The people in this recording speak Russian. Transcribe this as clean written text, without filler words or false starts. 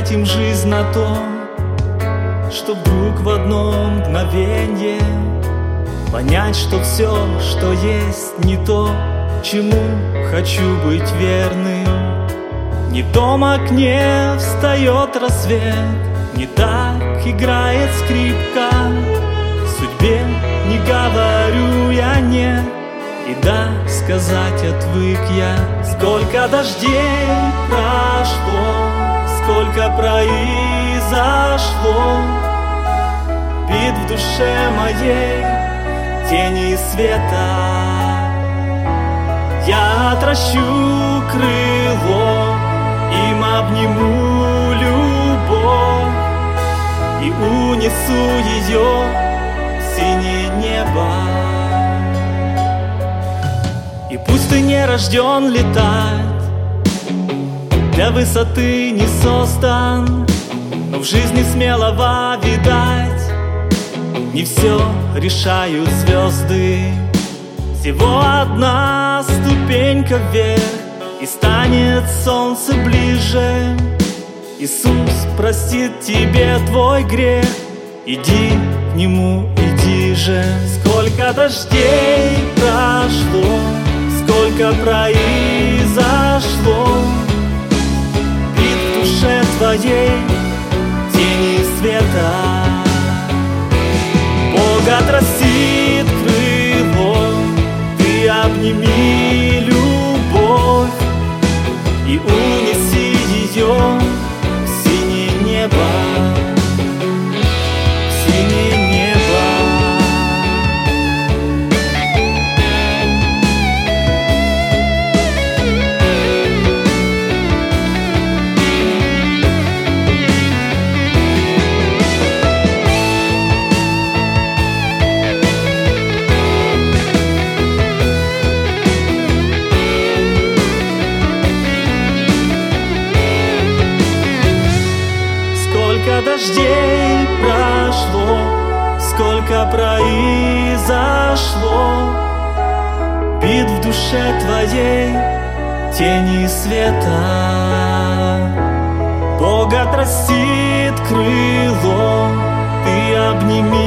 тратим жизнь на то, что вдруг в одно мгновенье понять, что все, что есть, не то, чему хочу быть верным. Не в том окне встает рассвет, не так играет скрипка. Судьбе не говорю я нет, и да, сказать отвык я. Сколько дождей прошло, сколько произошло, бит в душе моей тени и света. Я отращу крыло, им обниму любовь и унесу ее в синее небо. И пусть ты не рожден летать, для высоты не создан, но в жизни смелого видать не все решают звезды. Всего одна ступенька вверх, и станет солнце ближе. Иисус простит тебе твой грех, иди к Нему, иди же. Сколько дождей прошло, сколько произошло, бит в душе твоей тени и света. Бог отрастит крыло, ты обними любовь и унеси ее в синее небо, в синее небо. Сколько дождей прошло, сколько произошло, бит в душе твоей тени и света. Бог отрастит крыло, ты обними